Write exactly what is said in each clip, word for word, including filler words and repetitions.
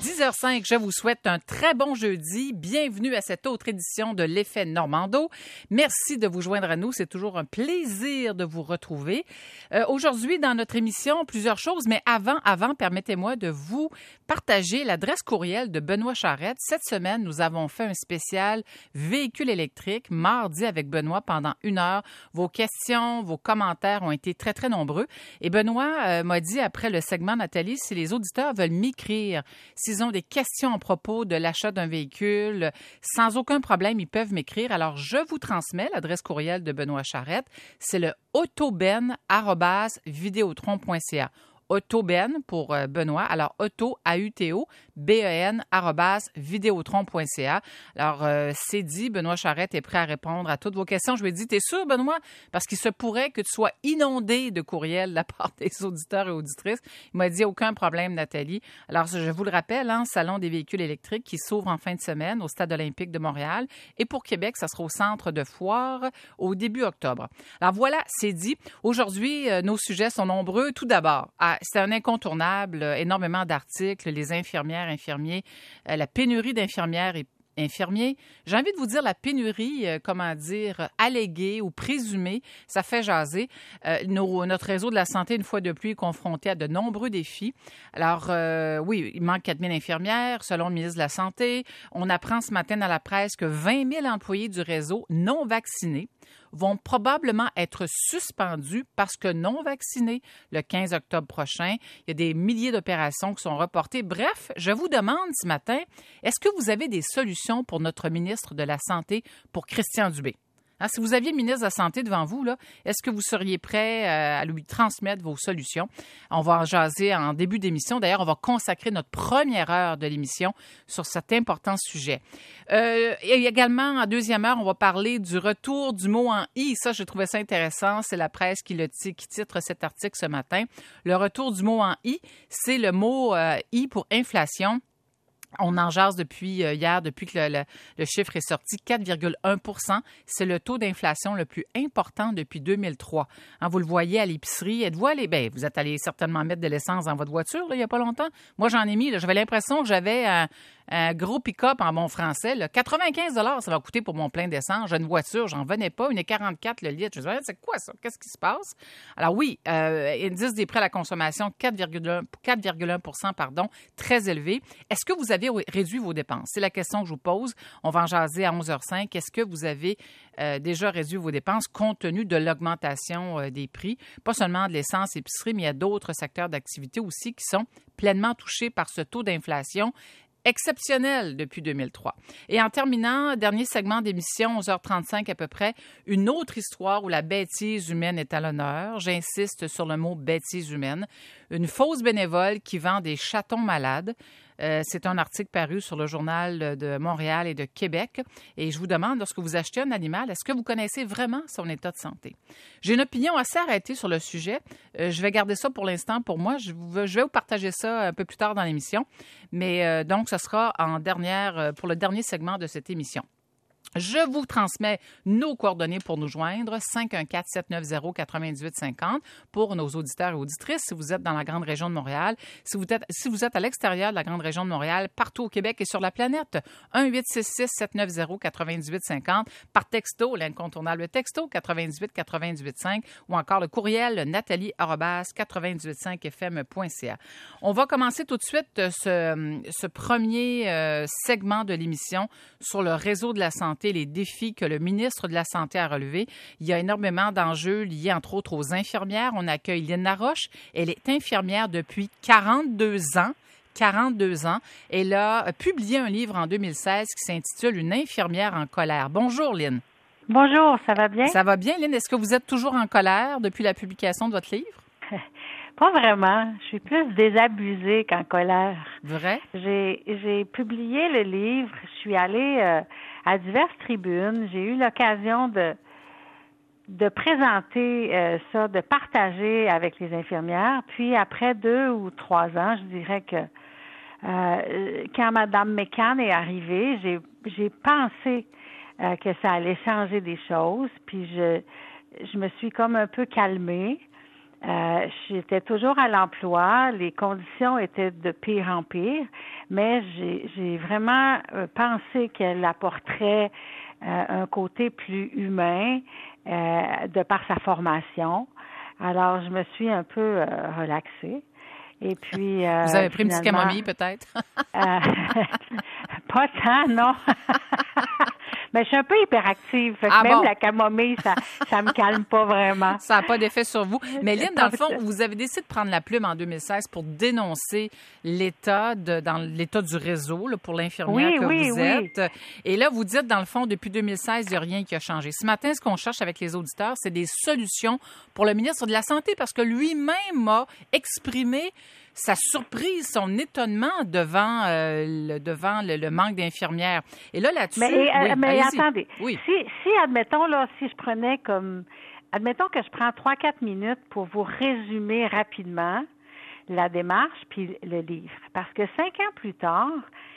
dix heures zéro cinq, je vous souhaite un très bon jeudi. Bienvenue à cette autre édition de l'Effet Normando. Merci de vous joindre à nous. C'est toujours un plaisir de vous retrouver. Euh, aujourd'hui, dans notre émission, plusieurs choses, mais avant, avant, permettez-moi de vous partager l'adresse courriel de Benoît Charette. Cette semaine, nous avons fait un spécial véhicule électrique, mardi avec Benoît pendant une heure. Vos questions, vos commentaires ont été très, très nombreux. Et Benoît euh, m'a dit après le segment, Nathalie, si les auditeurs veulent m'écrire, s'ils ont des questions à propos de l'achat d'un véhicule, sans aucun problème, ils peuvent m'écrire. Alors, je vous transmets l'adresse courriel de Benoît Charette. C'est le autoben arobase vidéotron point c a. Autoben pour euh, Benoît. Alors, auto, A U T O, B E N, arobase, vidéotron point c a. Alors, euh, c'est dit, Benoît Charette est prêt à répondre à toutes vos questions. Je lui ai dit, t'es sûr, Benoît? Parce qu'il se pourrait que tu sois inondé de courriels de la part des auditeurs et auditrices. Il m'a dit, aucun problème, Nathalie. Alors, je vous le rappelle, hein, Salon des véhicules électriques qui s'ouvre en fin de semaine au Stade olympique de Montréal. Et pour Québec, ça sera au Centre de foire au début octobre. Alors, voilà, c'est dit. Aujourd'hui, euh, nos sujets sont nombreux. Tout d'abord, à c'est un incontournable, euh, énormément d'articles, les infirmières, infirmiers, euh, la pénurie d'infirmières et infirmiers. J'ai envie de vous dire la pénurie, euh, comment dire, alléguée ou présumée, ça fait jaser. Euh, nos, notre réseau de la santé, une fois de plus, est confronté à de nombreux défis. Alors, euh, oui, il manque quatre mille infirmières, selon le ministre de la Santé. On apprend ce matin dans la presse que vingt mille employés du réseau non vaccinés vont probablement être suspendus parce que non vaccinés le quinze octobre prochain. Il y a des milliers d'opérations qui sont reportées. Bref, je vous demande ce matin, est-ce que vous avez des solutions pour notre ministre de la Santé, pour Christian Dubé? Hein, si vous aviez le ministre de la Santé devant vous, là, est-ce que vous seriez prêt euh, à lui transmettre vos solutions? On va en jaser en début d'émission. D'ailleurs, on va consacrer notre première heure de l'émission sur cet important sujet. Euh, et également, en deuxième heure, on va parler du retour du mot en « i ». Ça, je trouvais ça intéressant. C'est la presse qui, le t- qui titre cet article ce matin. Le retour du mot en « i », c'est le mot euh, « i » pour inflation. On en jase depuis euh, hier, depuis que le, le, le chiffre est sorti, quatre virgule un pour cent. C'est le taux d'inflation le plus important depuis deux mille trois. Hein, vous le voyez à l'épicerie. Êtes-vous allé? Bien, vous êtes allé certainement mettre de l'essence dans votre voiture là, il n'y a pas longtemps. Moi, j'en ai mis. Là, j'avais l'impression que j'avais un, un gros pick-up en bon français. Là. quatre-vingt-quinze dollars ça va coûter pour mon plein d'essence. J'ai une voiture, j'en venais pas. Une quarante-quatre le litre. Je me disais, c'est quoi ça? Qu'est-ce qui se passe? Alors oui, euh, indice des prêts à la consommation, quatre virgule un pour cent, pardon, très élevé. Est-ce que vous avez réduit vos dépenses? C'est la question que je vous pose. On va en jaser à onze heures cinq. Est-ce que vous avez euh, déjà réduit vos dépenses compte tenu de l'augmentation euh, des prix? Pas seulement de l'essence, épicerie, mais il y a d'autres secteurs d'activité aussi qui sont pleinement touchés par ce taux d'inflation exceptionnel depuis deux mille trois. Et en terminant, dernier segment d'émission, onze heures trente-cinq à peu près, une autre histoire où la bêtise humaine est à l'honneur. J'insiste sur le mot bêtise humaine. Une fausse bénévole qui vend des chatons malades. Euh, c'est un article paru sur le Journal de Montréal et de Québec. Et je vous demande, lorsque vous achetez un animal, est-ce que vous connaissez vraiment son état de santé? J'ai une opinion assez arrêtée sur le sujet. Euh, je vais garder ça pour l'instant pour moi. Je, vous, je vais vous partager ça un peu plus tard dans l'émission. Mais euh, donc, ce sera en dernière, pour le dernier segment de cette émission. Je vous transmets nos coordonnées pour nous joindre, cinq un quatre, sept neuf zéro, huit huit cinq zéro pour nos auditeurs et auditrices. Si vous êtes dans la grande région de Montréal, si vous êtes, si vous êtes à l'extérieur de la grande région de Montréal, partout au Québec et sur la planète, un huit six six, sept neuf zéro, huit huit cinq zéro par texto, l'incontournable texto quatre huit huit, huit huit cinq ou encore le courriel nathalie arobase quatre-vingt-dix-huit cinq f m point c a. On va commencer tout de suite ce, ce premier euh, segment de l'émission sur le réseau de la santé, les défis que le ministre de la Santé a relevés. Il y a énormément d'enjeux liés, entre autres, aux infirmières. On accueille Lynne Laroche. Elle est infirmière depuis quarante-deux ans. quarante-deux ans. Elle a publié un livre en deux mille seize qui s'intitule « Une infirmière en colère ». Bonjour, Lynne. Bonjour, ça va bien? Ça va bien, Lynne. Est-ce que vous êtes toujours en colère depuis la publication de votre livre? Pas vraiment. Je suis plus désabusée qu'en colère. Vrai? J'ai, j'ai publié le livre. Je suis allée euh, à diverses tribunes. J'ai eu l'occasion de, de présenter euh, ça, de partager avec les infirmières. Puis après deux ou trois ans, je dirais que euh, quand Mme McCann est arrivée, j'ai, j'ai pensé euh, que ça allait changer des choses. Puis je, je me suis comme un peu calmée. Euh, j'étais toujours à l'emploi, les conditions étaient de pire en pire, mais j'ai, j'ai vraiment euh, pensé qu'elle apporterait euh, un côté plus humain euh, de par sa formation. Alors, je me suis un peu euh, relaxée. Et puis, euh, vous avez pris une petite finalement, camomille, peut-être? euh, pas tant, non. Mais je suis un peu hyperactive. Fait que Ah même bon? la camomille, ça ça me calme pas vraiment. Ça n'a pas d'effet sur vous. Mais Lynn, dans le fond, vous avez décidé de prendre la plume en deux mille seize pour dénoncer l'état de, dans l'état du réseau là, pour l'infirmière Oui, que oui, vous oui. êtes. Et là, vous dites, dans le fond, depuis deux mille seize, il n'y a rien qui a changé. Ce matin, ce qu'on cherche avec les auditeurs, c'est des solutions pour le ministre de la Santé parce que lui-même a exprimé sa surprise, son étonnement devant, euh, le, devant le, le manque d'infirmières. Et là, là-dessus... Mais, oui, euh, mais allez-y. attendez, Oui. si, si, admettons, là, si je prenais comme... Admettons que je prends trois quatre minutes pour vous résumer rapidement la démarche puis le livre. Parce que cinq ans plus tard,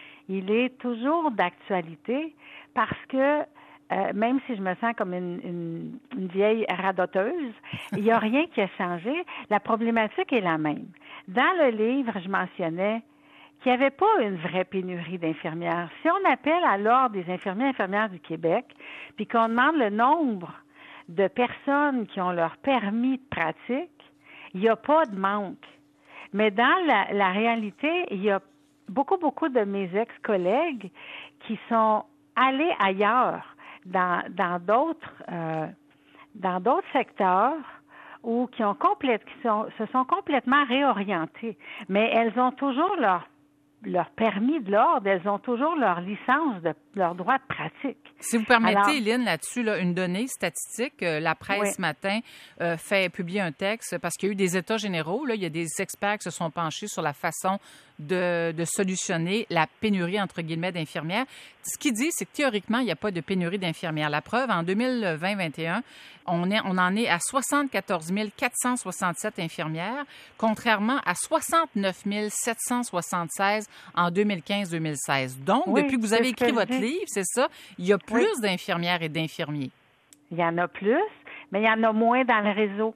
il est toujours d'actualité parce que Euh, même si je me sens comme une, une, une vieille radoteuse, il n'y a rien qui a changé. La problématique est la même. Dans le livre, je mentionnais qu'il n'y avait pas une vraie pénurie d'infirmières. Si on appelle à l'ordre des infirmiers et infirmières du Québec, puis qu'on demande le nombre de personnes qui ont leur permis de pratique, il n'y a pas de manque. Mais dans la, la réalité, il y a beaucoup, beaucoup de mes ex-collègues qui sont allés ailleurs. Dans, dans d'autres euh, dans d'autres secteurs ou qui ont complète, qui sont, se sont complètement réorientées, mais elles ont toujours leur leur permis de l'ordre, elles ont toujours leur licence de leur droit de pratique. Si vous permettez, Alors, Lynn, là-dessus, là, une donnée statistique, euh, la presse oui. ce matin euh, fait publier un texte parce qu'il y a eu des états généraux. Là, il y a des experts qui se sont penchés sur la façon de, de solutionner la pénurie, entre guillemets, d'infirmières. Ce qu'il dit, c'est que théoriquement, il n'y a pas de pénurie d'infirmières. La preuve, en deux mille vingt vingt et un, on, est, on en est à soixante-quatorze mille quatre cent soixante-sept infirmières, contrairement à soixante-neuf mille sept cent soixante-seize en deux mille quinze deux mille seize. Donc, oui, depuis que vous avez écrit votre dis. livre, c'est ça, il y a plus Oui. d'infirmières et d'infirmiers. Il y en a plus, mais il y en a moins dans le réseau.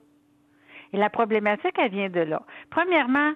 Et la problématique, elle vient de là. Premièrement,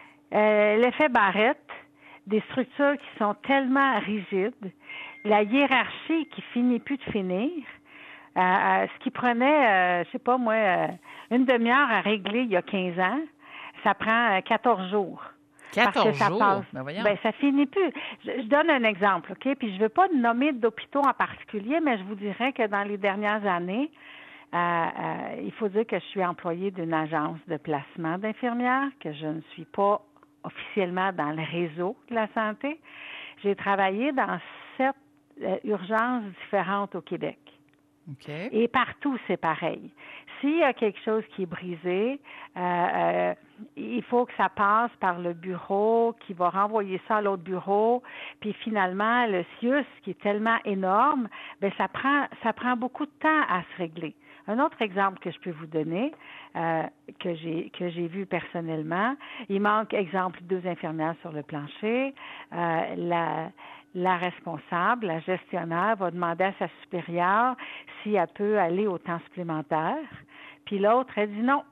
euh, l'effet Barrett, des structures qui sont tellement rigides, la hiérarchie qui finit plus de finir, euh, euh, ce qui prenait, euh, je sais pas moi, euh, une demi-heure à régler il y a quinze ans, ça prend euh, quatorze jours. quatorze ça jours? Passe. Ben voyons. Ben, ça finit plus. Je, je donne un exemple, OK? Puis je veux pas nommer d'hôpitaux en particulier, mais je vous dirais que dans les dernières années, euh, euh, il faut dire que je suis employée d'une agence de placement d'infirmières, que je ne suis pas officiellement dans le réseau de la santé. J'ai travaillé dans sept euh, urgences différentes au Québec. Okay. Et partout, c'est pareil. S'il y a quelque chose qui est brisé, euh, euh, il faut que ça passe par le bureau, qui va renvoyer ça à l'autre bureau. Puis finalement, le C I U S, qui est tellement énorme, ben ça prend ça prend beaucoup de temps à se régler. Un autre exemple que je peux vous donner, euh, que j'ai que j'ai vu personnellement, il manque, exemple, deux infirmières sur le plancher. Euh, la La responsable, la gestionnaire, va demander à sa supérieure si elle peut aller au temps supplémentaire. Puis l'autre, elle dit non.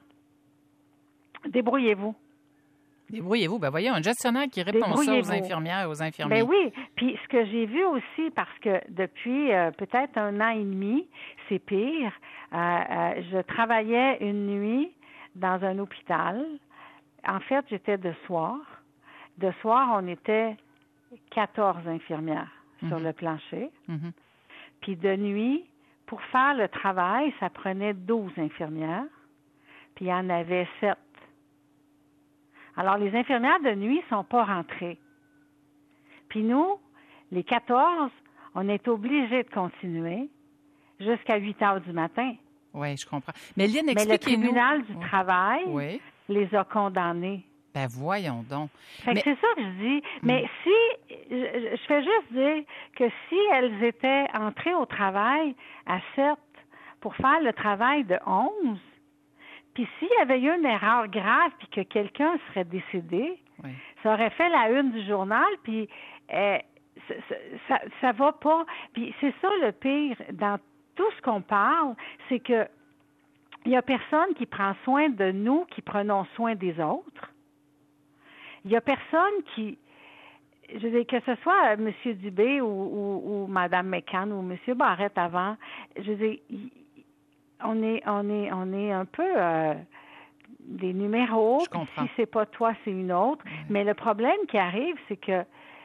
Débrouillez-vous. Débrouillez-vous. Ben voyons, un gestionnaire qui répond ça aux infirmières et aux infirmiers. Ben oui. Puis ce que j'ai vu aussi, parce que depuis euh, peut-être un an et demi, c'est pire, euh, euh, je travaillais une nuit dans un hôpital. En fait, j'étais de soir. De soir, on était quatorze infirmières mm-hmm. sur le plancher. Mm-hmm. Puis de nuit, pour faire le travail, ça prenait douze infirmières. Puis il y en avait sept. Alors, les infirmières de nuit ne sont pas rentrées. Puis nous, les quatorze, on est obligés de continuer jusqu'à huit heures du matin. Oui, je comprends. Mais Lynn, expliquez-nous. Mais le tribunal du oui. travail oui. les a condamnés. Ben voyons donc. Fait mais... que c'est ça que je dis. Mais mm. si, je, je fais juste dire que si elles étaient entrées au travail à sept pour faire le travail de onze, puis s'il y avait eu une erreur grave puis que quelqu'un serait décédé, oui. ça aurait fait la une du journal, puis euh, ça, ça, ça va pas. Puis c'est ça le pire dans tout ce qu'on parle, c'est que il n'y a personne qui prend soin de nous, qui prenons soin des autres. Il n'y a personne qui, je veux dire, que ce soit M. Dubé ou, ou, ou Mme McCann ou M. Barrette avant, je veux dire, on est, on est, on est un peu euh, des numéros. Si c'est pas toi, c'est une autre. Mmh. Mais le problème qui arrive, c'est que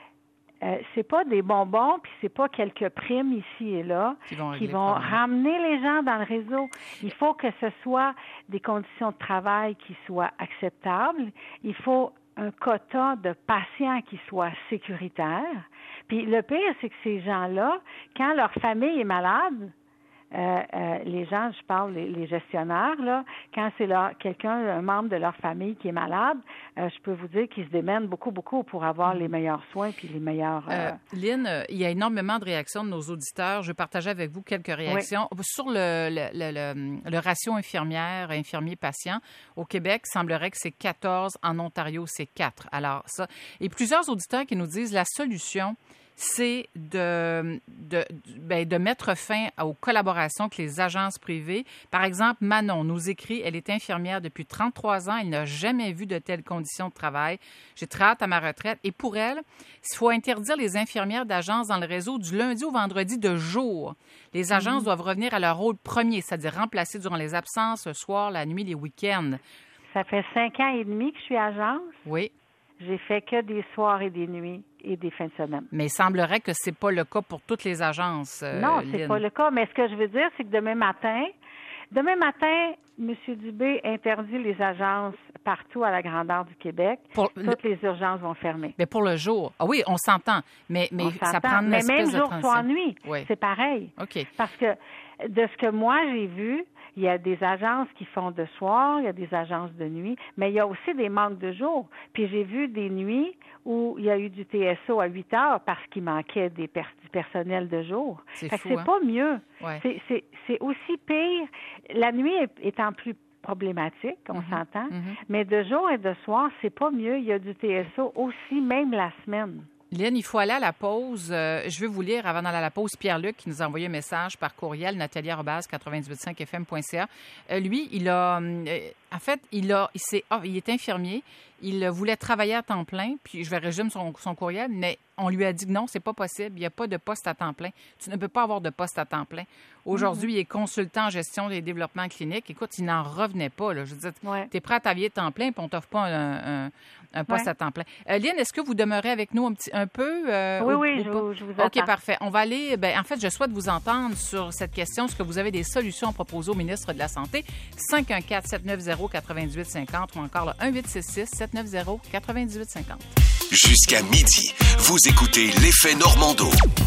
Euh, c'est pas des bonbons, puis c'est pas quelques primes ici et là qui vont, qui vont ramener les gens dans le réseau. Il faut que ce soit des conditions de travail qui soient acceptables. Il faut un quota de patients qui soit sécuritaire. Puis le pire, c'est que ces gens-là, quand leur famille est malade, Euh, euh, les gens, je parle, les, les gestionnaires, là, quand c'est leur, quelqu'un, un membre de leur famille qui est malade, euh, je peux vous dire qu'ils se démènent beaucoup, beaucoup pour avoir les meilleurs soins puis les meilleurs... Euh... Euh, Lynn, il y a énormément de réactions de nos auditeurs. Je vais partager avec vous quelques réactions. Oui. Sur le, le, le, le, le ratio infirmière, infirmier-patient, au Québec, il semblerait que c'est quatorze. En Ontario, c'est quatre. Alors, ça... Et plusieurs auditeurs qui nous disent la solution, c'est de, de, ben, de mettre fin aux collaborations avec les agences privées. Par exemple, Manon nous écrit, elle est infirmière depuis trente-trois ans, elle n'a jamais vu de telles conditions de travail. J'ai très hâte à ma retraite. Et pour elle, il faut interdire les infirmières d'agence dans le réseau du lundi au vendredi de jour. Les agences mmh. doivent revenir à leur rôle premier, c'est-à-dire remplacer durant les absences, le soir, la nuit, les week-ends. Ça fait cinq ans et demi que je suis agence. Oui. J'ai fait que des soirs et des nuits et des fins de semaine. Mais il semblerait que c'est pas le cas pour toutes les agences. Euh, non, c'est Lynn. pas le cas. Mais ce que je veux dire, c'est que demain matin, demain matin, M. Dubé interdit les agences partout à la grandeur du Québec. Pour Toutes le... les urgences vont fermer. Mais pour le jour. Ah oui, on s'entend. Mais, mais on ça prend une mais espèce même de jour, transition. soir, nuit, oui. c'est pareil. OK. Parce que de ce que moi j'ai vu, il y a des agences qui font de soir, il y a des agences de nuit, mais il y a aussi des manques de jour. Puis j'ai vu des nuits où il y a eu du T S O à huit heures parce qu'il manquait des per- du personnel de jour. C'est fait fou, que c'est hein? pas mieux. Ouais. C'est, c'est, c'est aussi pire. La nuit est, étant plus problématique, on mm-hmm. s'entend, mm-hmm. mais de jour et de soir, c'est pas mieux. Il y a du T S O aussi, même la semaine. Lynn, il faut aller à la pause. Euh, je veux vous lire avant d'aller à la pause Pierre-Luc qui nous a envoyé un message par courriel nathalie arobase quatre-vingt-dix-huit cinq f m point c a. Euh, lui, il a, euh, en fait, il a, il, s'est, oh, il est infirmier. Il voulait travailler à temps plein. Puis je vais résumer son, son courriel, mais on lui a dit que non, c'est pas possible. Il n'y a pas de poste à temps plein. Tu ne peux pas avoir de poste à temps plein. Aujourd'hui, mm-hmm. il est consultant en gestion des développements cliniques. Écoute, il n'en revenait pas. Là. Je veux dire, ouais. tu es prêt à travailler à temps plein, puis on t'offre pas un, un, un poste ouais. à temps plein. Euh, Lynn, est-ce que vous demeurez avec nous un petit un peu? Euh, oui, ou, oui, ou je, pas? vous, je vous attends. OK, parfait. On va aller... Ben, en fait, je souhaite vous entendre sur cette question. Est-ce que vous avez des solutions à proposer au ministre de la Santé? cinq un quatre, sept neuf zéro, quatre huit cinq zéro ou encore le un huit six six, sept neuf zéro, quatre huit cinq zéro. Jusqu'à midi, vous écoutez l'effet Normando.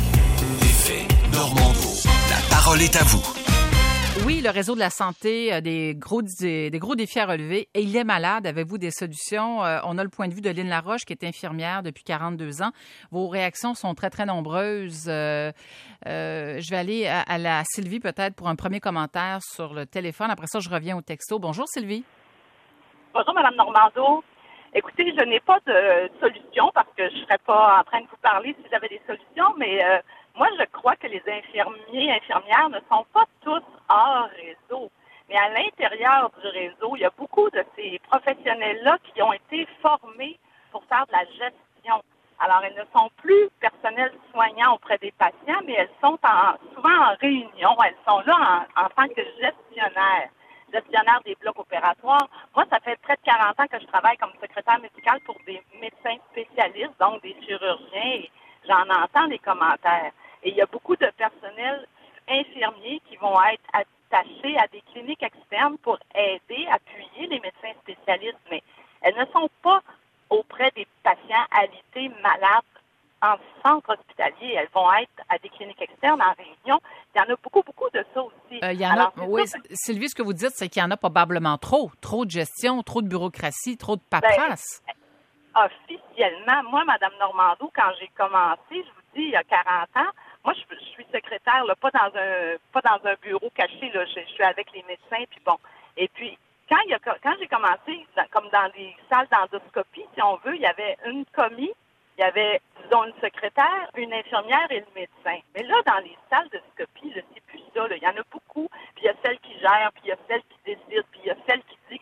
L'effet Normando. La parole est à vous. Oui, le réseau de la santé a des gros, des, des gros défis à relever et il est malade. Avez-vous des solutions? Euh, on a le point de vue de Lynn Laroche qui est infirmière depuis quarante-deux ans. Vos réactions sont très, très nombreuses. Euh, euh, je vais aller à, à la Sylvie peut-être pour un premier commentaire sur le téléphone. Après ça, je reviens au texto. Bonjour Sylvie. Bonjour Mme Normando. Écoutez, je n'ai pas de solution parce que je ne serais pas en train de vous parler si j'avais des solutions, mais euh, moi, je crois que les infirmiers et infirmières ne sont pas tous hors réseau. Mais à l'intérieur du réseau, il y a beaucoup de ces professionnels-là qui ont été formés pour faire de la gestion. Alors, elles ne sont plus personnels soignants auprès des patients, mais elles sont en, souvent en réunion. Elles sont là en, en tant que gestionnaires. gestionnaire des blocs opératoires. Moi, ça fait près de quarante ans que je travaille comme secrétaire médicale pour des médecins spécialistes, donc des chirurgiens, et j'en entends les commentaires. Et il y a beaucoup de personnel infirmiers qui vont être attachés à des cliniques externes pour aider, appuyer les médecins spécialistes, mais elles ne sont pas auprès des patients alités, malades, en centre hospitalier. Elles vont être à des cliniques externes en réunion. Il y en a beaucoup, beaucoup de ça aussi. Euh, il y en Alors, a, oui, ça, Sylvie, ce que vous dites, c'est qu'il y en a probablement trop. Trop de gestion, trop de bureaucratie, trop de paperasse. Ben, officiellement, moi, Mme Normando, quand j'ai commencé, je vous dis, il y a quarante ans, moi, je, je suis secrétaire, là, pas dans un pas dans un bureau caché, là, je, je suis avec les médecins, puis bon. Et puis, quand, il y a, quand j'ai commencé, dans, comme dans des salles d'endoscopie, si on veut, il y avait une commis, il y avait, disons, une secrétaire, une infirmière et le médecin. Mais là, dans les salles de scopie, là, c'est plus ça. Là. Il y en a beaucoup, puis il y a celles qui gèrent, puis il y a celles qui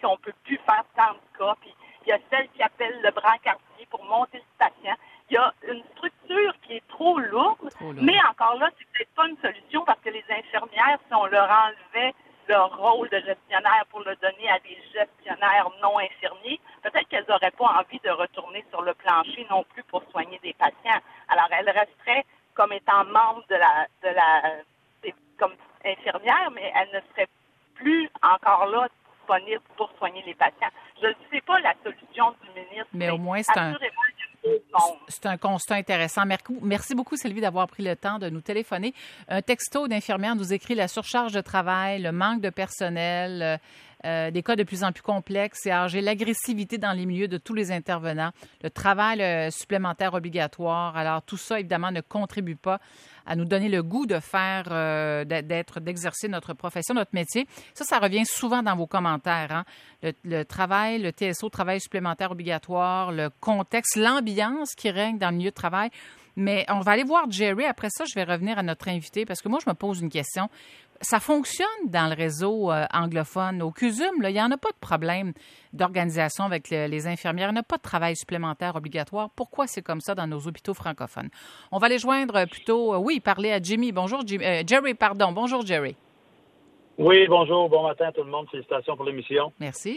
qu'on ne peut plus faire tant de cas. Puis il y a celle qui appelle le brancardier pour monter le patient. Il y a une structure qui est trop lourde, trop lourde. Mais encore là, c'est peut-être pas une solution parce que les infirmières, si on leur enlevait leur rôle de gestionnaire pour le donner à des gestionnaires non infirmiers, peut-être qu'elles n'auraient pas envie de retourner sur le plancher non plus pour soigner des patients. Alors, elles resteraient comme étant membres de la, de la, comme infirmières, mais elles ne seraient plus encore là disponibles pour soigner les patients. Je ne sais pas la solution du ministre. Mais, mais au moins, c'est un... C'est un constat intéressant. Merci beaucoup, Sylvie, d'avoir pris le temps de nous téléphoner. Un texto d'infirmière nous écrit la surcharge de travail, le manque de personnel, euh, des cas de plus en plus complexes et âgés, l'agressivité dans les milieux de tous les intervenants, le travail le supplémentaire obligatoire. Alors, tout ça, évidemment, ne contribue pas à nous donner le goût de faire, euh, d'être, d'exercer notre profession, notre métier. Ça, ça revient souvent dans vos commentaires. Hein? Le, le travail, le T S O, travail supplémentaire obligatoire, le contexte, l'ambiance qui règne dans le milieu de travail. Mais on va aller voir Jerry. Après ça, je vais revenir à notre invité parce que moi, je me pose une question. Ça fonctionne dans le réseau euh, anglophone. Au C U S U M, là, il n'y en a pas de problème d'organisation avec le, les infirmières. Il n'y en a pas de travail supplémentaire obligatoire. Pourquoi c'est comme ça dans nos hôpitaux francophones? On va aller joindre plutôt, euh, oui, parler à Jimmy. Bonjour, Jimmy, euh, Jerry, pardon. Bonjour, Jerry. Oui, bonjour. Bon matin à tout le monde. Félicitations pour l'émission. Merci.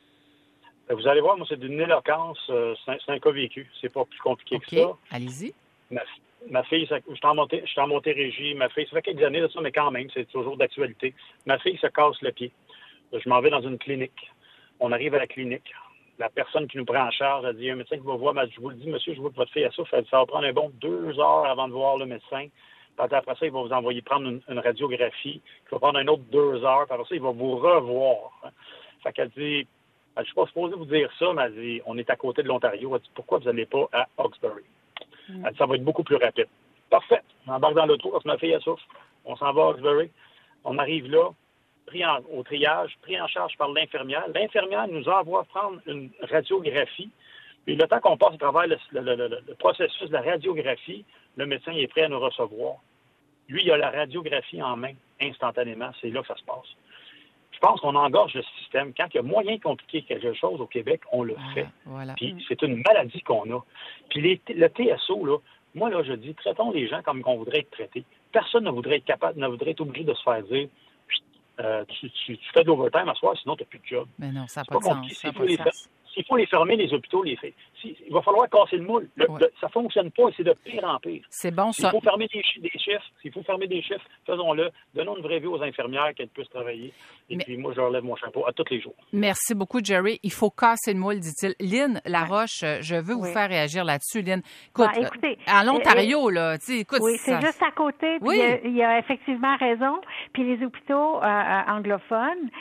Vous allez voir, moi, c'est d'une éloquence. Euh, c'est, un, c'est un cas vécu. C'est pas plus compliqué okay. que ça. Allez-y. Ma, ma fille, ça, je suis en montée, je suis en Montérégie. Ma fille, ça fait quelques années de ça, mais quand même, c'est toujours d'actualité. Ma fille se casse le pied. Je m'en vais dans une clinique. On arrive à la clinique. La personne qui nous prend en charge a dit, il y a un médecin qui va voir. Je vous le dis, monsieur, je vois que votre fille a souffre. Ça va prendre un bon deux heures avant de voir le médecin. Puis après ça, il va vous envoyer prendre une, une radiographie. Il va prendre un autre deux heures. Puis après ça, il va vous revoir. Fait qu'elle dit, je ne suis pas supposé vous dire ça, mais elle dit, on est à côté de l'Ontario. Elle dit, pourquoi vous n'allez pas à Hawkesbury? Mm. Elle dit, ça va être beaucoup plus rapide. Parfait. On embarque dans l'auto parce que ma fille, elle souffre. On s'en va à Hawkesbury. On arrive là, pris en, au triage, pris en charge par l'infirmière. L'infirmière nous envoie prendre une radiographie. Puis le temps qu'on passe à travers le, le, le, le, le processus de la radiographie, le médecin est prêt à nous recevoir. Lui, il a la radiographie en main instantanément. C'est là que ça se passe. Je pense qu'on engorge le système. Quand il y a moyen de compliquer quelque chose au Québec, on le voilà, fait. Voilà. Puis c'est une maladie qu'on a. Puis les, le T S O, là, moi, là, je dis, traitons les gens comme on voudrait être traités. Personne ne voudrait être capable, ne voudrait être obligé de se faire dire euh, tu, tu, tu fais de l'overtime à soir, sinon tu n'as plus de job. Mais non, ça n'a pas, pas de sens. S'il faut, s'il faut les fermer, les hôpitaux, les fait. Si, il va falloir casser le moule. Le, ouais. le, ça ne fonctionne pas et c'est de pire en pire. C'est bon, s'il ça. Faut fermer des, des chiffres, s'il faut fermer des chiffres, faisons-le. Donnons une vraie vue aux infirmières qu'elles puissent travailler. Et Mais... puis moi, je leur lève mon chapeau à tous les jours. Merci beaucoup, Jerry. Il faut casser le moule, dit-il. Lynn Laroche, je veux vous oui. faire réagir là-dessus, Lynn. Écoute, ben, écoutez, à l'Ontario, euh, là, tu sais, écoute. Oui, c'est ça... juste à côté. Puis oui. il, y a, il y a effectivement raison. Puis les hôpitaux euh, euh, anglophones,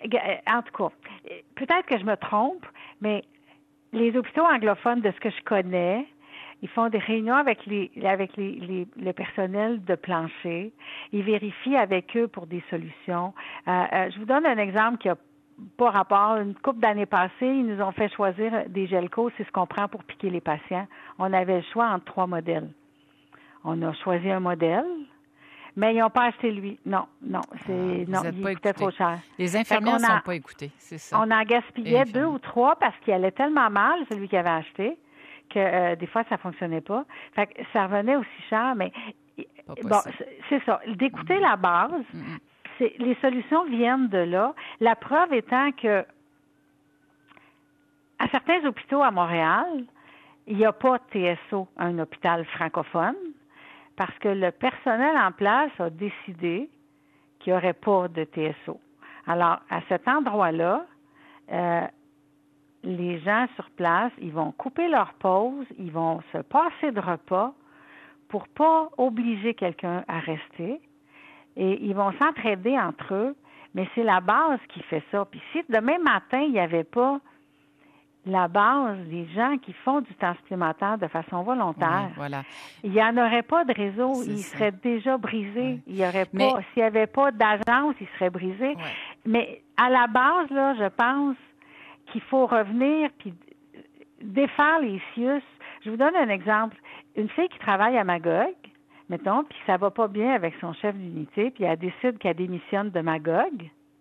en tout cas, peut-être que je me trompe, mais les hôpitaux anglophones, de ce que je connais, ils font des réunions avec les avec les, les le personnel de plancher. Ils vérifient avec eux pour des solutions. Euh, euh, je vous donne un exemple qui a pas rapport. Une couple d'années passées, ils nous ont fait choisir des gelcos, c'est ce qu'on prend pour piquer les patients. On avait le choix entre trois modèles. On a choisi un modèle, mais ils n'ont pas acheté lui. Non, non, c'est ah, non, il coûtait trop cher. Les infirmières ne sont pas écoutées, c'est ça. On en gaspillait deux ou trois parce qu'il allait tellement mal, celui qui avait acheté, que euh, des fois, ça fonctionnait pas. Fait que ça revenait aussi cher, mais bon, c'est ça. D'écouter mm-hmm. la base, mm-hmm. c'est, les solutions viennent de là. La preuve étant que à certains hôpitaux à Montréal, il n'y a pas de T S O à un hôpital francophone parce que le personnel en place a décidé qu'il n'y aurait pas de T S O. Alors, à cet endroit-là, euh, les gens sur place, ils vont couper leur pause, ils vont se passer de repas pour pas obliger quelqu'un à rester et ils vont s'entraider entre eux, mais c'est la base qui fait ça. Puis si demain matin, il n'y avait pas la base des gens qui font du temps supplémentaire de façon volontaire, oui, voilà. il n'y en aurait pas de réseau, c'est il ça. serait déjà brisé. Oui. Il y aurait pas, mais... s'il n'y avait pas d'agence, il serait brisé. Oui. Mais à la base, là, je pense qu'il faut revenir puis défaire les C I U S. Je vous donne un exemple. Une fille qui travaille à Magog, mettons, puis ça va pas bien avec son chef d'unité, puis elle décide qu'elle démissionne de Magog.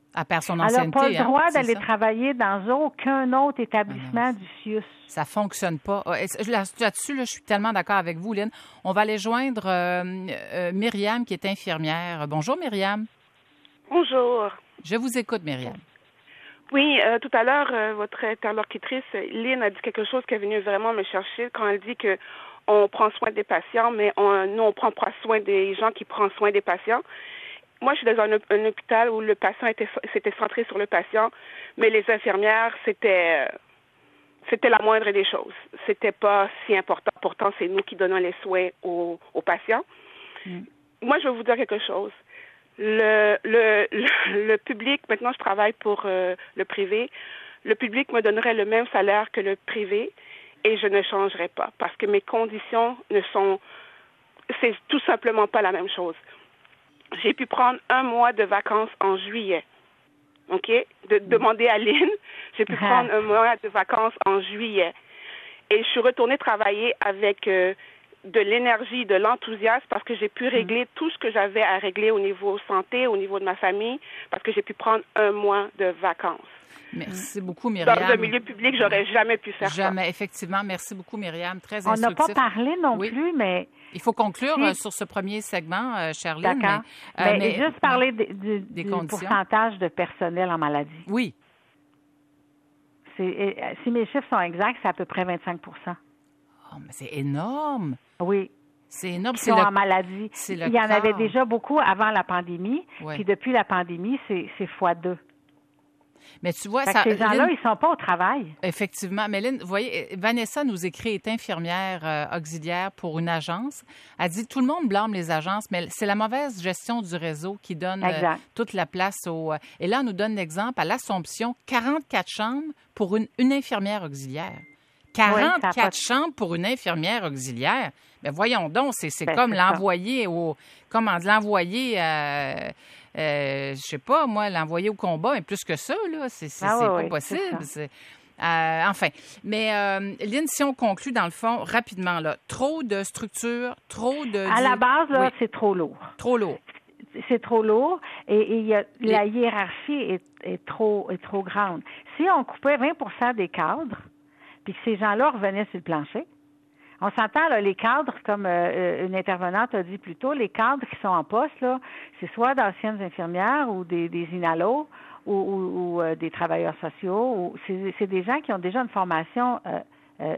À part son Elle n'a ancienneté. pas le droit hein, d'aller ça. travailler dans aucun autre établissement Ah non, du C I U S. Ça fonctionne pas. Là-dessus, là, je suis tellement d'accord avec vous, Lynn. On va aller joindre euh, euh, Myriam, qui est infirmière. Bonjour, Myriam. Bonjour. Je vous écoute, Myriam. Oui, euh, tout à l'heure, euh, votre interlocutrice, Lynn, a dit quelque chose qui est venu vraiment me chercher quand elle dit que on prend soin des patients, mais on, nous, on prend pas soin des gens qui prennent soin des patients. Moi, je suis dans un, un hôpital où le patient était, c'était centré sur le patient, mais les infirmières, c'était, c'était la moindre des choses. C'était pas si important. Pourtant, c'est nous qui donnons les soins aux, aux patients. Mm. Moi, je vais vous dire quelque chose. Le, le, le, le public, maintenant, je travaille pour euh, le privé. Le public me donnerait le même salaire que le privé et je ne changerai pas parce que mes conditions ne sont, c'est tout simplement pas la même chose. J'ai pu prendre un mois de vacances en juillet. OK? De, de demander à Lynn, j'ai pu prendre un mois de vacances en juillet. Et je suis retournée travailler avec euh, de l'énergie, de l'enthousiasme parce que j'ai pu régler tout ce que j'avais à régler au niveau santé, au niveau de ma famille, parce que j'ai pu prendre un mois de vacances. Merci beaucoup, Myriam. Dans un milieu public, j'aurais jamais pu faire jamais, ça. Jamais, effectivement. Merci beaucoup, Myriam. Très instructif. On n'a pas parlé non oui. plus, mais... Il faut conclure si... sur ce premier segment, euh, Charline. D'accord. Mais, euh, mais, mais juste parler de, de, des du conditions. pourcentage de personnel en maladie. Oui. C'est, si mes chiffres sont exacts, c'est à peu près vingt-cinq pour cent. Oh, mais c'est énorme. Oui. C'est énorme. Qui c'est sont le... en maladie. C'est le Il y en corps. avait déjà beaucoup avant la pandémie. Ouais. Puis depuis la pandémie, c'est, c'est fois deux. Mais tu vois, fait ça, que ces gens-là, Lynn, ils sont pas au travail. Effectivement. Mais Lynn, vous voyez, Vanessa nous écrit, est infirmière euh, auxiliaire pour une agence. Elle dit, tout le monde blâme les agences, mais c'est la mauvaise gestion du réseau qui donne euh, toute la place au... Euh, et là, on nous donne l'exemple, à l'Assomption, quarante-quatre chambres pour une, une infirmière auxiliaire. quarante-quatre oui, chambres pour une infirmière auxiliaire. Ben voyons donc, c'est, c'est ben, comme c'est l'envoyer ça. au... Comment l'envoyer à... Euh, je sais pas, moi, l'envoyer au combat, mais plus que ça, là, c'est, c'est, ah, c'est oui, pas possible. C'est c'est, euh, enfin, mais euh, Lynn, si on conclut, dans le fond, rapidement, là, trop de structures, trop de... À la base, là, oui. c'est trop lourd. Trop lourd. C'est trop lourd et, et y a, Les... la hiérarchie est, est, trop, est trop grande. Si on coupait vingt pour cent des cadres, puis que ces gens-là revenaient sur le plancher, on s'entend, là, les cadres, comme euh, une intervenante a dit plus tôt, les cadres qui sont en poste, là, c'est soit d'anciennes infirmières ou des, des inalos ou, ou, ou euh, des travailleurs sociaux. Ou, c'est, c'est des gens qui ont déjà une formation euh, euh,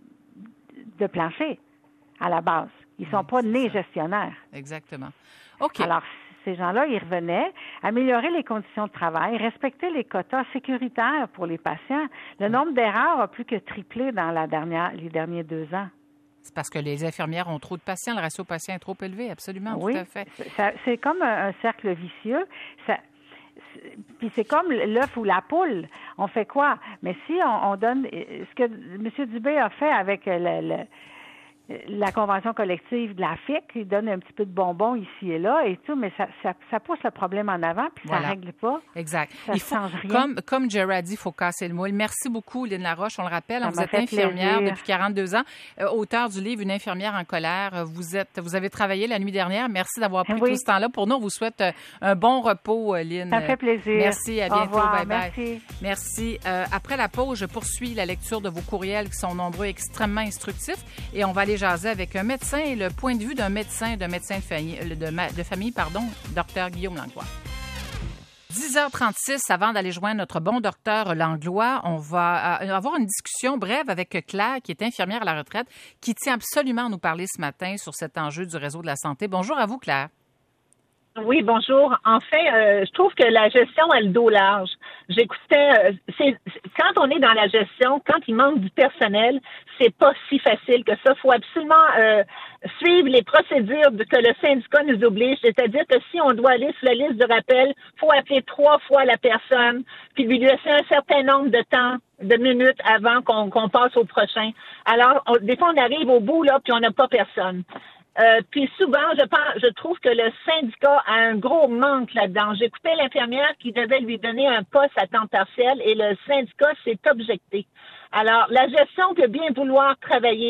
de plancher à la base. Ils ne sont pas nés gestionnaires. Exactement. OK. Alors, ces gens-là, ils revenaient, améliorer les conditions de travail, respecter les quotas sécuritaires pour les patients. Le nombre d'erreurs a plus que triplé dans la dernière, les derniers deux ans. C'est parce que les infirmières ont trop de patients, le ratio patient est trop élevé, absolument, oui, tout à fait. Ça, c'est comme un, un cercle vicieux. Ça, c'est, puis c'est comme l'œuf ou la poule. On fait quoi? Mais si on, on donne... Ce que M. Dubé a fait avec le... le la convention collective de la F I C, il donne un petit peu de bonbons ici et là et tout, mais ça, ça, ça pousse le problème en avant, puis voilà. ça ne règle pas. Exact. Ça il faut, change rien. Comme, comme Jerry a dit, il faut casser le moule. Merci beaucoup, Lynn Laroche. On le rappelle, ça vous êtes infirmière plaisir. depuis quarante-deux ans, euh, auteur du livre « Une infirmière en colère ». Vous êtes, vous avez travaillé la nuit dernière. Merci d'avoir pris oui. tout ce temps-là. Pour nous, on vous souhaite euh, un bon repos, Lynn. Ça me fait plaisir. Merci, à bientôt. Au revoir. Bye-bye. Merci. Merci. Euh, après la pause, je poursuis la lecture de vos courriels qui sont nombreux et extrêmement instructifs et on va aller jaser avec un médecin et le point de vue d'un médecin, d'un médecin de famille, de, ma, de famille, pardon, docteur Guillaume Langlois. dix heures trente-six, avant d'aller joindre notre bon docteur Langlois, on va avoir une discussion brève avec Claire, qui est infirmière à la retraite, qui tient absolument à nous parler ce matin sur cet enjeu du réseau de la santé. Bonjour à vous, Claire. Oui, bonjour. En fait, euh, je trouve que la gestion a le dos large. J'écoutais, euh, c'est, quand on est dans la gestion, quand il manque du personnel, c'est pas si facile que ça. Il faut absolument euh, suivre les procédures de, que le syndicat nous oblige. C'est-à-dire que si on doit aller sur la liste de rappel, il faut appeler trois fois la personne, puis lui laisser un certain nombre de temps, de minutes avant qu'on, qu'on passe au prochain. Alors, on, des fois, on arrive au bout, là, puis on n'a pas personne. Euh, puis souvent, je pense, je trouve que le syndicat a un gros manque là-dedans. J'écoutais l'infirmière qui devait lui donner un poste à temps partiel et le syndicat s'est objecté. Alors, la gestion peut bien vouloir travailler,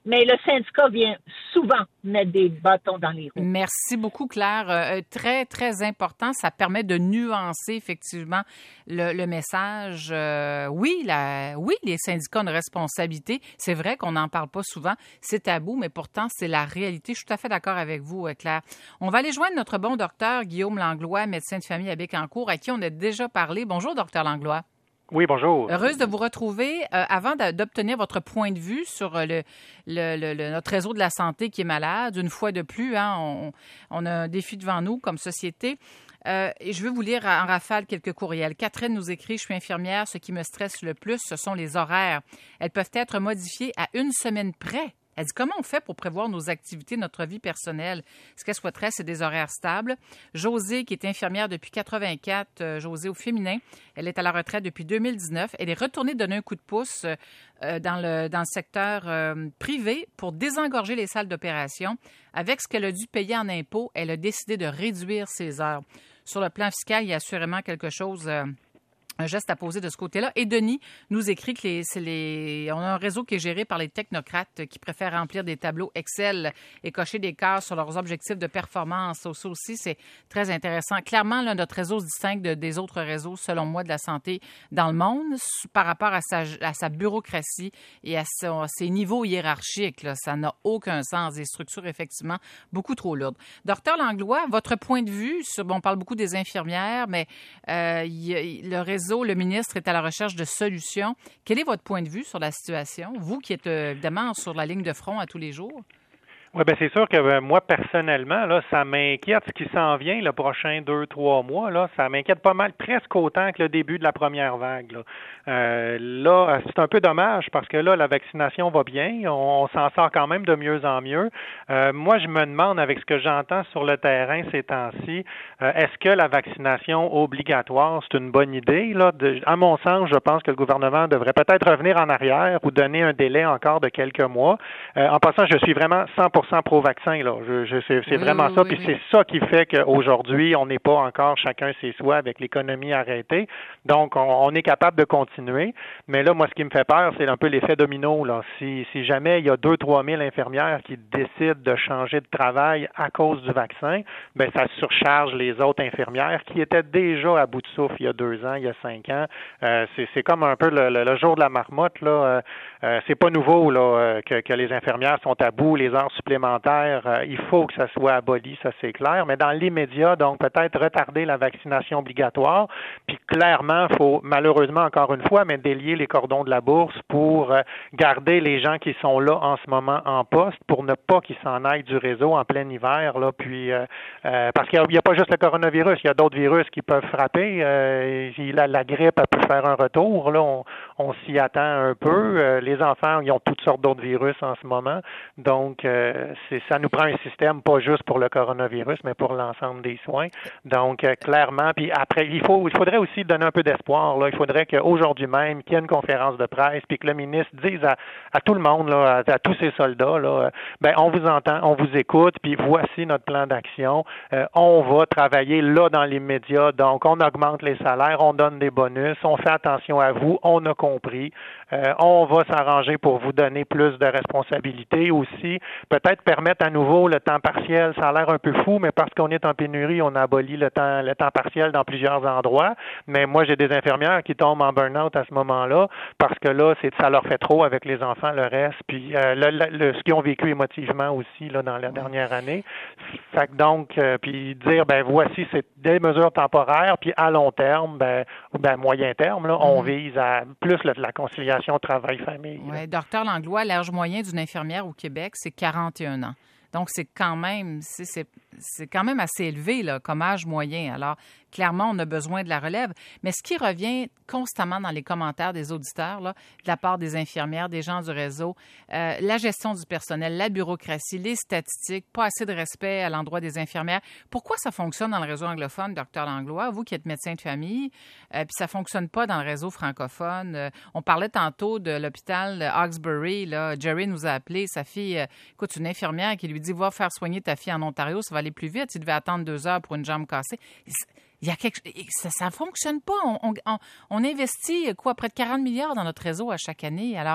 mais le syndicat vient souvent mettre des bâtons dans les roues. Merci beaucoup, Claire. Euh, très, très important. Ça permet de nuancer effectivement le, le message. Euh, oui, la, oui, les syndicats ont une responsabilité. C'est vrai qu'on n'en parle pas souvent. C'est tabou, mais pourtant, c'est la réalité. Je suis tout à fait d'accord avec vous, Claire. On va aller joindre notre bon docteur Guillaume Langlois, médecin de famille à Bécancour, à qui on a déjà parlé. Bonjour, docteur Langlois. Oui, bonjour. Heureuse de vous retrouver. Euh, avant d'obtenir votre point de vue sur le, le, le, le, notre réseau de la santé qui est malade, une fois de plus, hein, on, on a un défi devant nous comme société. Euh, et je veux vous lire en rafale quelques courriels. Catherine nous écrit « Je suis infirmière. Ce qui me stresse le plus, ce sont les horaires. Elles peuvent être modifiées à une semaine près. » Elle dit, comment on fait pour prévoir nos activités, notre vie personnelle? Ce qu'elle souhaiterait, c'est des horaires stables. Josée, qui est infirmière depuis quatre-vingt-quatre, euh, Josée au féminin, elle est à la retraite depuis deux mille dix-neuf. Elle est retournée donner un coup de pouce euh, dans, le, dans le secteur euh, privé pour désengorger les salles d'opération. Avec ce qu'elle a dû payer en impôts, elle a décidé de réduire ses heures. Sur le plan fiscal, il y a assurément quelque chose... Euh, un geste à poser de ce côté-là. Et Denis nous écrit que les, c'est les, on a un réseau qui est géré par les technocrates qui préfèrent remplir des tableaux Excel et cocher des cases sur leurs objectifs de performance. Ça aussi, c'est très intéressant. Clairement, là, notre réseau se distingue de, des autres réseaux, selon moi, de la santé dans le monde par rapport à sa, à sa bureaucratie et à, son, à ses niveaux hiérarchiques. Là. Ça n'a aucun sens. Des structures, effectivement, beaucoup trop lourdes. Docteur Langlois, votre point de vue, sur, bon, on parle beaucoup des infirmières, mais euh, y, le réseau le ministre est à la recherche de solutions. Quel est votre point de vue sur la situation, vous qui êtes euh, évidemment sur la ligne de front à tous les jours? Oui, ben c'est sûr que euh, moi, personnellement, là, ça m'inquiète ce qui s'en vient le prochain deux, trois mois. Là, ça m'inquiète pas mal, presque autant que le début de la première vague. Là, euh, là c'est un peu dommage parce que là, la vaccination va bien. On, on s'en sort quand même de mieux en mieux. Euh, moi, je me demande, avec ce que j'entends sur le terrain ces temps-ci, euh, est-ce que la vaccination obligatoire, c'est une bonne idée? Là? De, à mon sens, je pense que le gouvernement devrait peut-être revenir en arrière ou donner un délai encore de quelques mois. Euh, en passant, je suis vraiment cent pour cent pro-vaccin, là. Je, je, c'est c'est oui, vraiment oui, ça. Oui, Puis oui. c'est ça qui fait qu'aujourd'hui, on n'est pas encore chacun chez soi avec l'économie arrêtée. Donc, on, on est capable de continuer. Mais là, moi, ce qui me fait peur, c'est un peu l'effet domino, là. Si, si jamais il y a deux, trois mille infirmières qui décident de changer de travail à cause du vaccin, ben ça surcharge les autres infirmières qui étaient déjà à bout de souffle il y a deux ans, il y a cinq ans. Euh, c'est, c'est comme un peu le, le, le jour de la marmotte, là. Euh, euh, c'est pas nouveau, là, que, que les infirmières sont à bout, les heures supplémentaires. Euh, il faut que ça soit aboli, ça c'est clair, mais dans l'immédiat, donc peut-être retarder la vaccination obligatoire, puis clairement, il faut malheureusement encore une fois, mais délier les cordons de la bourse pour euh, garder les gens qui sont là en ce moment en poste pour ne pas qu'ils s'en aillent du réseau en plein hiver, là, puis euh, euh, parce qu'il n'y a, a pas juste le coronavirus, il y a d'autres virus qui peuvent frapper, euh, la, la grippe elle peut faire un retour, là, on, on s'y attend un peu, euh, les enfants, ils ont toutes sortes d'autres virus en ce moment, donc euh, C'est, ça nous prend un système, pas juste pour le coronavirus, mais pour l'ensemble des soins. Donc, euh, clairement, puis après, il faut, il faudrait aussi donner un peu d'espoir. Là. Il faudrait qu'aujourd'hui même, qu'il y ait une conférence de presse, puis que le ministre dise à, à tout le monde, là, à, à tous ces soldats, là, ben, on vous entend, on vous écoute, puis voici notre plan d'action. Euh, on va travailler là dans l'immédiat. Donc, on augmente les salaires, on donne des bonus, on fait attention à vous, on a compris. Euh, on va s'arranger pour vous donner plus de responsabilités aussi. Peut-être permettre à nouveau le temps partiel. Ça a l'air un peu fou, mais parce qu'on est en pénurie, on a aboli le temps, le temps partiel dans plusieurs endroits. Mais moi, j'ai des infirmières qui tombent en burn-out à ce moment-là parce que là, c'est, ça leur fait trop avec les enfants, le reste. Puis euh, le, le, le, ce qu'ils ont vécu émotivement aussi là dans la dernière année. Fait que donc, euh, puis dire, ben voici, c'est des mesures temporaires, puis à long terme, ben, ou ben moyen terme, là, on mm-hmm. vise à plus le, la conciliation travail-famille. Oui, docteur Langlois, l'âge moyen d'une infirmière au Québec, c'est quarante et un ans. Donc, c'est quand même, c'est, c'est, c'est quand même assez élevé là, comme âge moyen. Alors, clairement, on a besoin de la relève. Mais ce qui revient constamment dans les commentaires des auditeurs, là, de la part des infirmières, des gens du réseau, euh, la gestion du personnel, la bureaucratie, les statistiques, pas assez de respect à l'endroit des infirmières. Pourquoi ça fonctionne dans le réseau anglophone, docteur Langlois, vous qui êtes médecin de famille, euh, puis ça fonctionne pas dans le réseau francophone? Euh, on parlait tantôt de l'hôpital Hawkesbury, là, Jerry nous a appelé, sa fille, euh, écoute, une infirmière qui lui dit, va faire soigner ta fille en Ontario, ça va aller plus vite, il devait attendre deux heures pour une jambe cassée. Il y a quelque... Ça ne fonctionne pas. On, on, on investit quoi, près de quarante milliards dans notre réseau à chaque année. Alors,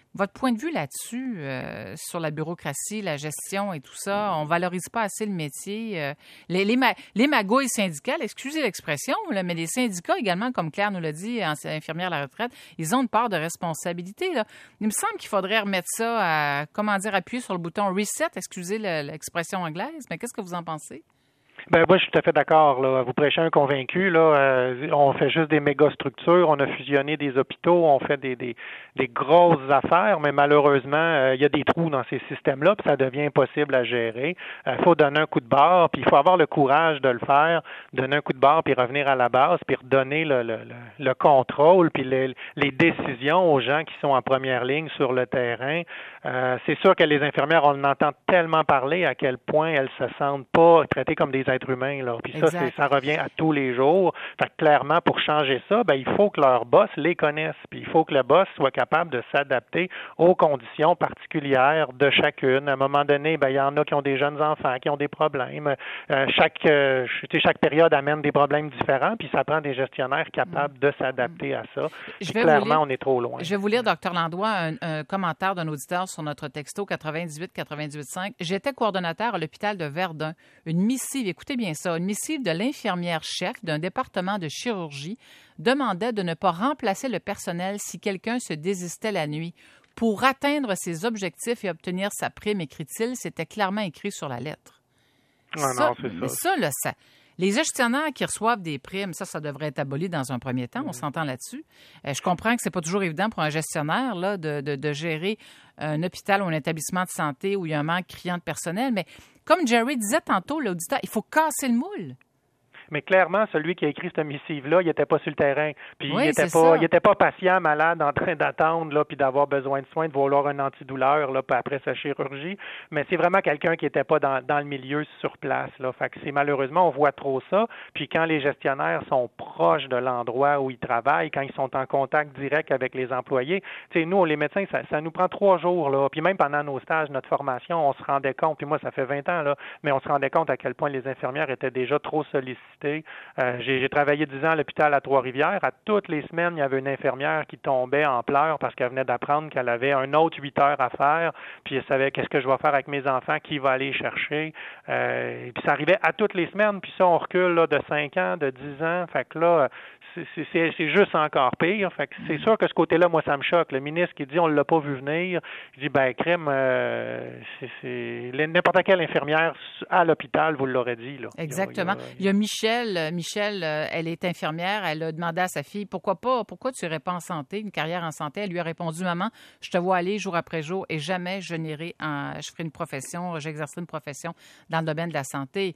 Votre point de vue là-dessus, euh, sur la bureaucratie, la gestion et tout ça, on valorise pas assez le métier. Euh, les, les, ma- les magouilles syndicales, excusez l'expression, là, mais les syndicats également, comme Claire nous l'a dit, infirmière à la retraite, ils ont une part de responsabilité. Là. Il me semble qu'il faudrait remettre ça à, comment dire, appuyer sur le bouton reset, excusez le, l'expression anglaise, mais qu'est-ce que vous en pensez? Ben moi, je suis tout à fait d'accord. Là. Vous prêchez un convaincu. Là, euh, on fait juste des méga structures, on a fusionné des hôpitaux, on fait des, des, des grosses affaires, mais malheureusement, euh, il y a des trous dans ces systèmes-là, puis ça devient impossible à gérer. Il euh, faut donner un coup de barre, puis il faut avoir le courage de le faire, donner un coup de barre, puis revenir à la base, puis redonner le, le, le, le contrôle, puis les, les décisions aux gens qui sont en première ligne sur le terrain. Euh, c'est sûr que les infirmières, on en entend tellement parler à quel point elles se sentent pas traitées comme des êtres humains. Là. Puis ça, c'est, ça revient à tous les jours. Fait que clairement, pour changer ça, ben, il faut que leur boss les connaisse. Puis il faut que le boss soit capable de s'adapter aux conditions particulières de chacune. À un moment donné, ben, il y en a qui ont des jeunes enfants, qui ont des problèmes. Euh, chaque, euh, chaque période amène des problèmes différents, puis ça prend des gestionnaires capables mmh. de s'adapter à ça. Je vais clairement, lire, on est trop loin. Je vais vous lire, docteur Langlois, un, un commentaire d'un auditeur sur notre texto quatre-vingt-dix-huit quatre-vingt-dix-huit cinq. J'étais coordonnateur à l'hôpital de Verdun. Une missive, écoutez bien ça, une missive de l'infirmière-chef d'un département de chirurgie demandait de ne pas remplacer le personnel si quelqu'un se désistait la nuit. Pour atteindre ses objectifs et obtenir sa prime, écrit-il, c'était clairement écrit sur la lettre. Ah ça, non, c'est ça. Mais ça, là, ça... Les gestionnaires qui reçoivent des primes, ça, ça devrait être aboli dans un premier temps. On s'entend là-dessus. Euh, je comprends que c'est pas toujours évident pour un gestionnaire là, de, de, de gérer un hôpital ou un établissement de santé où il y a un manque criant de personnel. Mais comme Jerry disait tantôt, l'auditeur, il faut casser le moule. Mais clairement, celui qui a écrit cette missive-là, il n'était pas sur le terrain. Puis oui, il n'était pas, il était pas patient, malade, en train d'attendre, là, puis d'avoir besoin de soins, de vouloir un antidouleur, là, puis après sa chirurgie. Mais c'est vraiment quelqu'un qui n'était pas dans, dans le milieu sur place, là. Fait que c'est malheureusement, on voit trop ça. Puis quand les gestionnaires sont proches de l'endroit où ils travaillent, quand ils sont en contact direct avec les employés, tu sais, nous, les médecins, ça, ça nous prend trois jours, là. Puis même pendant nos stages, notre formation, on se rendait compte, puis moi, ça fait vingt ans, là, mais on se rendait compte à quel point les infirmières étaient déjà trop sollicitées. Euh, j'ai, j'ai travaillé dix ans à l'hôpital à Trois-Rivières. À toutes les semaines, il y avait une infirmière qui tombait en pleurs parce qu'elle venait d'apprendre qu'elle avait un autre huit heures à faire, puis elle savait qu'est-ce que je vais faire avec mes enfants, qui va aller chercher. Euh, puis ça arrivait à toutes les semaines, puis ça, on recule là, de cinq ans, de dix ans. Fait que là, c'est, c'est, c'est juste encore pire. Fait que c'est sûr que ce côté-là, moi, ça me choque. Le ministre qui dit on ne l'a pas vu venir, je dis, ben, crème, euh, c'est, c'est n'importe quelle infirmière à l'hôpital vous l'aurez dit. Là. Exactement. Il y a, il y a, il y a Michel, Michel, elle est infirmière, elle a demandé à sa fille, pourquoi pas, pourquoi tu n'irais pas en santé, une carrière en santé? Elle lui a répondu, maman, je te vois aller jour après jour et jamais je n'irai en, je ferai une profession, j'exercerai une profession dans le domaine de la santé.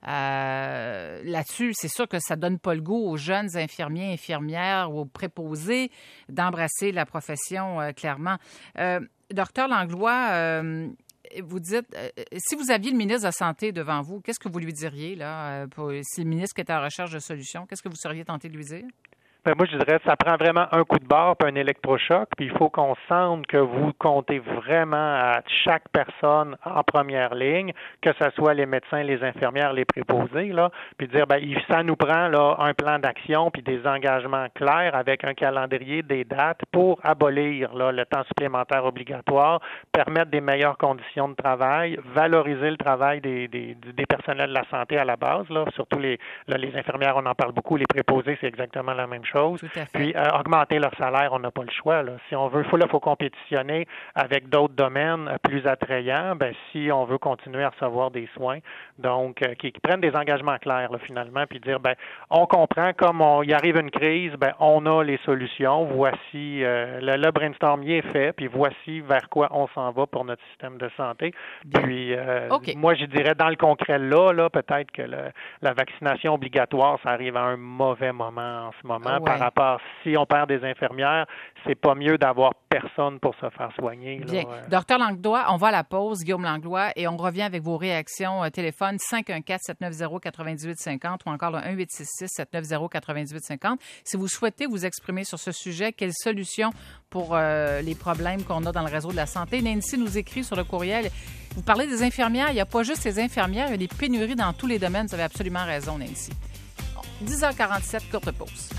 Euh, là-dessus, c'est sûr que ça donne pas le goût aux jeunes infirmiers, infirmières ou aux préposés d'embrasser la profession, euh, clairement. Euh, docteur Langlois, euh, vous dites, euh, si vous aviez le ministre de la Santé devant vous, qu'est-ce que vous lui diriez, là, euh, pour, si le ministre qui est en recherche de solutions, qu'est-ce que vous seriez tenté de lui dire? Ben moi, je dirais que ça prend vraiment un coup de barre puis un électrochoc, puis il faut qu'on sente que vous comptez vraiment à chaque personne en première ligne, que ce soit les médecins, les infirmières, les préposés, là, puis dire, ben ça nous prend là un plan d'action puis des engagements clairs avec un calendrier, des dates pour abolir là, le temps supplémentaire obligatoire, permettre des meilleures conditions de travail, valoriser le travail des, des, des personnels de la santé à la base, là, surtout les, là, les infirmières, on en parle beaucoup, les préposés, c'est exactement la même chose. Puis euh, augmenter leur salaire, on n'a pas le choix. Là. Si on veut, faut, là, faut compétitionner avec d'autres domaines plus attrayants. Ben, si on veut continuer à recevoir des soins, donc euh, qui, qui prennent des engagements clairs là, finalement, puis dire, ben, on comprend comme on y arrive une crise, ben, on a les solutions. Voici euh, le, le brainstorm est fait, puis voici vers quoi on s'en va pour notre système de santé. Puis euh, okay. moi, je dirais dans le concret là, là, peut-être que le, la vaccination obligatoire, ça arrive à un mauvais moment en ce moment. Oh. Par rapport, si on perd des infirmières, c'est pas mieux d'avoir personne pour se faire soigner. Bien. Là. Docteur Langlois, on va à la pause, Guillaume Langlois, et on revient avec vos réactions. Euh, téléphone cinq un quatre, sept neuf zéro, neuf huit cinq zéro ou encore le un huit six six, sept neuf zéro, neuf huit cinq zéro. Si vous souhaitez vous exprimer sur ce sujet, quelles solutions pour euh, les problèmes qu'on a dans le réseau de la santé? Nancy nous écrit sur le courriel. Vous parlez des infirmières. Il n'y a pas juste les infirmières, il y a des pénuries dans tous les domaines. Vous avez absolument raison, Nancy. Bon, dix heures quarante-sept, courte pause.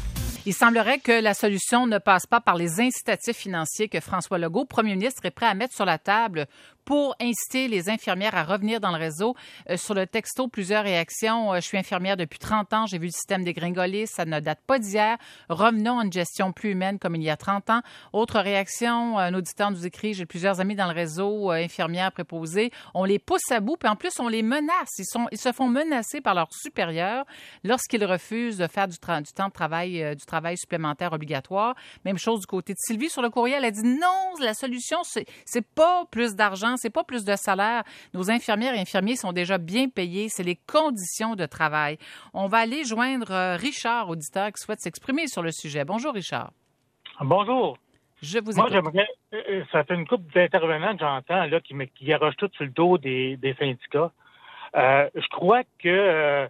Il semblerait que la solution ne passe pas par les incitatifs financiers que François Legault, premier ministre, est prêt à mettre sur la table pour inciter les infirmières à revenir dans le réseau. Euh, sur le texto, plusieurs réactions. Euh, je suis infirmière depuis trente ans, j'ai vu le système dégringoler, ça ne date pas d'hier. Revenons à une gestion plus humaine comme il y a trente ans. Autre réaction, un auditeur nous écrit, j'ai plusieurs amis dans le réseau, euh, infirmières préposées. On les pousse à bout, puis en plus, on les menace. Ils, sont, ils se font menacer par leurs supérieurs lorsqu'ils refusent de faire du, tra- du temps de travail, euh, du travail supplémentaire obligatoire. Même chose du côté de Sylvie. Sur le courriel, elle a dit non, la solution, c'est, c'est pas plus d'argent, c'est pas plus de salaire. Nos infirmières et infirmiers sont déjà bien payés. C'est les conditions de travail. On va aller joindre Richard, auditeur, qui souhaite s'exprimer sur le sujet. Bonjour, Richard. Bonjour. Je vous Moi, écoute. j'aimerais... Euh, ça fait une couple d'intervenants que j'entends là, qui, me, qui garochent tout sur le dos des, des syndicats. Euh, je crois que euh,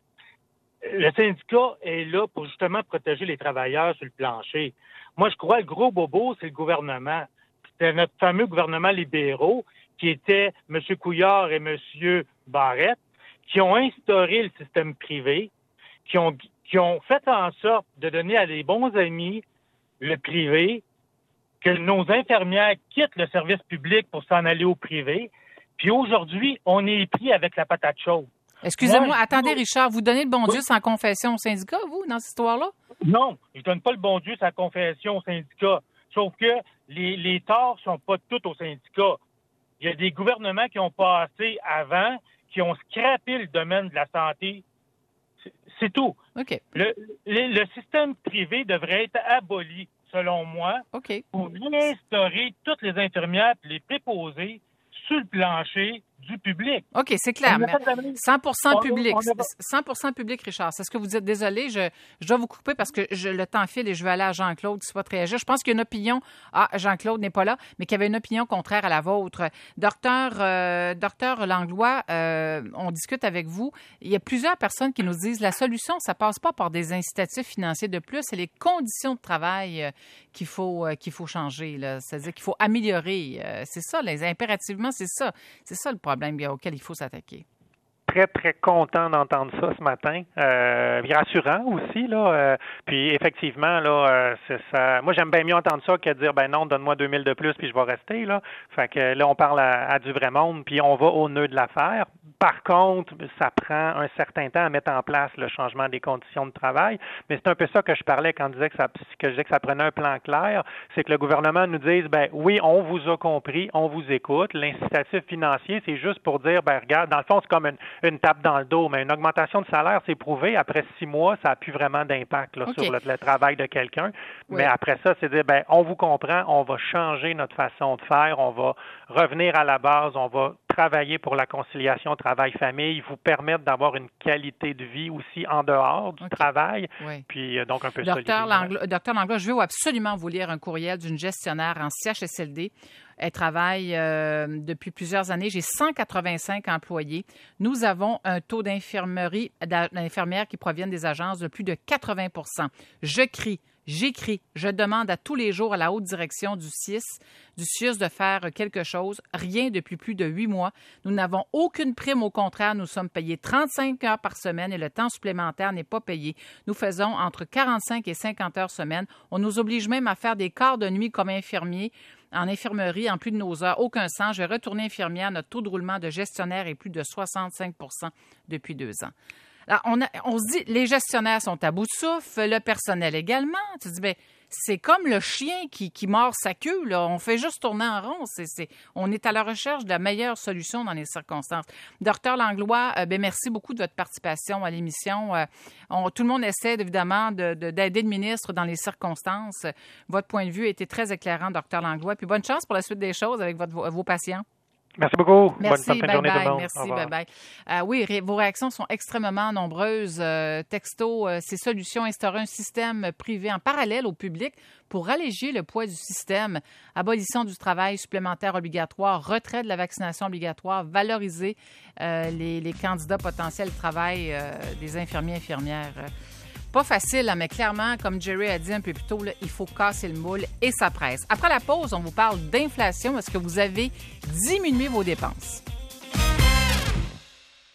le syndicat est là pour justement protéger les travailleurs sur le plancher. Moi, je crois que le gros bobo, c'est le gouvernement. C'était notre fameux gouvernement libéraux qui était M. Couillard et M. Barrette, qui ont instauré le système privé, qui ont, qui ont fait en sorte de donner à des bons amis le privé, que nos infirmières quittent le service public pour s'en aller au privé. Puis aujourd'hui, on est pris avec la patate chaude. Excusez-moi, Moi, attendez, je... Richard, vous donnez le bon oui. Dieu sans confession au syndicat, vous, dans cette histoire-là? Non, je donne pas le bon Dieu sa confession au syndicat. Sauf que les, les torts sont pas tous au syndicat. Il y a des gouvernements qui ont passé avant, qui ont scrappé le domaine de la santé. C'est, c'est tout. OK. Le, le, le système privé devrait être aboli, selon moi, OK. pour réinstaurer toutes les infirmières et les préposés sur le plancher du public. OK, c'est clair. Mais cent pour cent on, public. on a... cent pour cent public, Richard. C'est ce que vous dites. Désolé, je, je dois vous couper parce que je, le temps file et je vais aller à Jean-Claude qui souhaite réagir. Je pense qu'il y a une opinion. Ah, Jean-Claude n'est pas là, mais qu'il y avait une opinion contraire à la vôtre. Docteur, euh, docteur Langlois, euh, on discute avec vous. Il y a plusieurs personnes qui nous disent la solution, ça passe pas par des incitatifs financiers de plus, c'est les conditions de travail euh, qu'il faut, euh, qu'il faut changer. Là. C'est-à-dire qu'il faut améliorer. Euh, c'est ça, les, impérativement, c'est ça. C'est ça le problème auquel il faut s'attaquer. Très, très content d'entendre ça ce matin. Euh, rassurant aussi, là. Euh, puis effectivement, là, euh, c'est ça. Moi, j'aime bien mieux entendre ça que de dire ben non, donne-moi deux mille de plus puis je vais rester, là. Fait que là, on parle à, à du vrai monde, puis on va au nœud de l'affaire. Par contre, ça prend un certain temps à mettre en place le changement des conditions de travail. Mais c'est un peu ça que je parlais quand je disais que ça, que je disais que ça prenait un plan clair. C'est que le gouvernement nous dise ben oui, on vous a compris, on vous écoute. L'incitatif financier, c'est juste pour dire ben regarde, dans le fond, c'est comme une une tape dans le dos, mais une augmentation de salaire, c'est prouvé. Après six mois, ça n'a plus vraiment d'impact là, okay. sur le, le travail de quelqu'un. Oui. Mais après ça, c'est dire, ben, on vous comprend, on va changer notre façon de faire, on va revenir à la base, on va travailler pour la conciliation travail-famille, vous permettre d'avoir une qualité de vie aussi en dehors du okay. travail. Oui. Puis donc un peu Docteur Langlois, Docteur Langlois, je veux absolument vous lire un courriel d'une gestionnaire en C H S L D. Elle travaille euh, depuis plusieurs années. J'ai cent quatre-vingt-cinq employés. Nous avons un taux d'infirmerie, d'infirmières qui proviennent des agences de plus de quatre-vingts pour cent. Je crie, j'écris, je demande à tous les jours à la haute direction du C I S, du C I U S de faire quelque chose. Rien depuis plus de huit mois. Nous n'avons aucune prime. Au contraire, nous sommes payés trente-cinq heures par semaine et le temps supplémentaire n'est pas payé. Nous faisons entre quarante-cinq et cinquante heures semaine. On nous oblige même à faire des quarts de nuit comme infirmiers. En infirmerie, en plus de nos heures, aucun sens. Je vais retourner infirmière. Notre taux de roulement de gestionnaire est plus de soixante-cinq pour cent depuis deux ans. Alors, on, a, on se dit, les gestionnaires sont à bout de souffle, le personnel également. Tu te dis, bien, c'est comme le chien qui, qui mord sa queue, là. On fait juste tourner en rond. C'est, c'est, on est à la recherche de la meilleure solution dans les circonstances. Docteur Langlois, euh, ben merci beaucoup de votre participation à l'émission. Euh, on, tout le monde essaie, évidemment, de, de, d'aider le ministre dans les circonstances. Votre point de vue a été très éclairant, Docteur Langlois. Puis bonne chance pour la suite des choses avec votre, vos patients. Merci beaucoup. Merci, bonne, bonne bye journée bye. tout le monde. Merci, bye bye. Euh, oui, ré, vos réactions sont extrêmement nombreuses. Euh, texto, euh, ces solutions instaurer un système privé en parallèle au public pour alléger le poids du système. Abolition du travail supplémentaire obligatoire, retrait de la vaccination obligatoire, valoriser euh, les, les candidats potentiels de travail euh, des infirmiers et infirmières. Euh, Pas facile, mais clairement, comme Jerry a dit un peu plus tôt, là, il faut casser le moule et ça presse. Après la pause, on vous parle d'inflation. Est-ce que vous avez diminué vos dépenses?